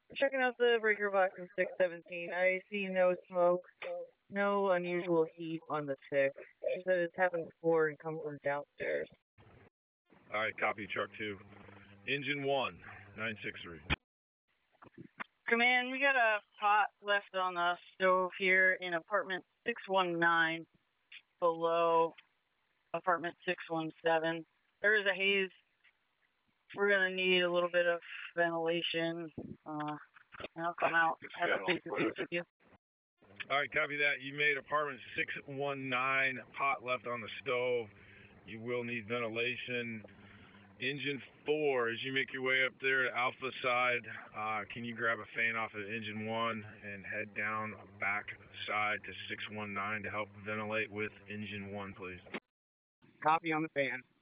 Checking out the breaker box in 617. I see no smoke, no unusual heat on the tick. She said it's happened before and come from downstairs. All right, copy truck 2. Engine 1, 963. Command, we got a pot left on the stove here in apartment 619 below apartment 617. There is a haze. We're going to need a little bit of ventilation. And I'll come out and have a face-to-face with you. All right, copy that. You made apartment 619, pot left on the stove. You will need ventilation. Engine 4, as you make your way up there to Alpha side, can you grab a fan off of engine 1 and head down back side to 619 to help ventilate with engine 1, please? Copy on the fan.